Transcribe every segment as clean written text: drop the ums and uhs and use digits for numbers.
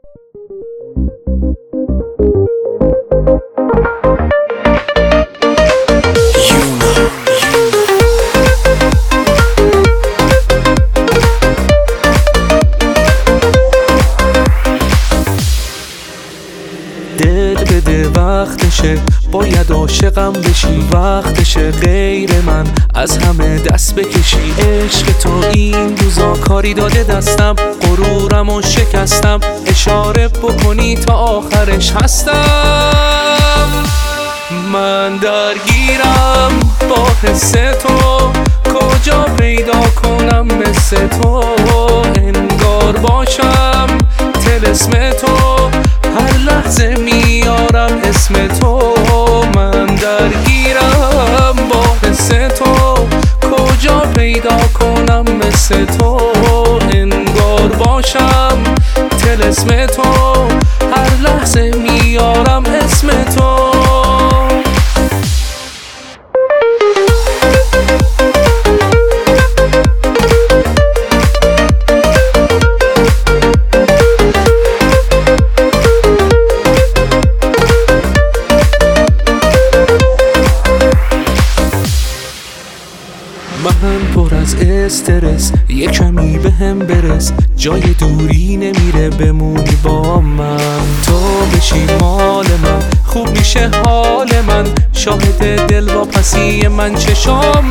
دل بده وقتشه، باید عاشقم بشی، وقتشه غیر من از همه دست بکشی. عشق تو این روزا کاری داده دستم، غرورم و شکستم، اشاره بکنی تا آخرش هستم. من درگیرم با حس تو، کجا پیدا کنم مثل تو، انگار باشم طلسم تو، هر لحظه میارم اسم تو. من درگیرم با حس تو، کجا پیدا کنم مثل تو، انگار باشم طلسم تو، هر لحظه میارم اسم تو. من پر از استرس، یه کمی بهم برس، جای دوری نمیره بمونی با من. تو بشی مال من، خوب میشه حال من، شاهد دل واپسی من چشام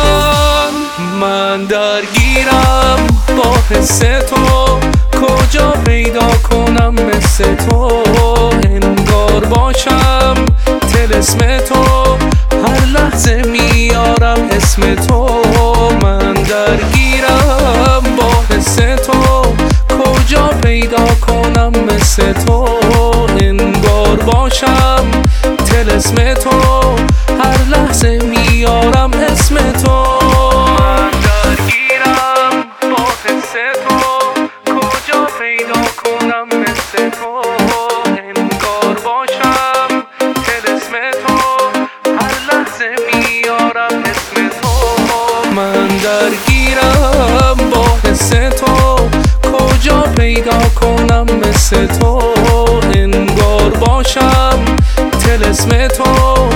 من درگیرم با حس تو، کجا پیدا کنم مثل تو، انگار باشم طلسم تو، هر لحظه میارم اسم تو. من درگیرم با حس تو، کجا پیدا کنم مثل تو، انگار باشم طلسم تو، هر لحظه میارم اسم تو. من درگیرم با حس تو، کجا پیدا کنم مثل تو، انگار باشم طلسم تو، هر لحظه میارم اسم تو. من درگیرم با حس تو، کجا پیدا کنم مثل تو، انگار باشم طلسم تو،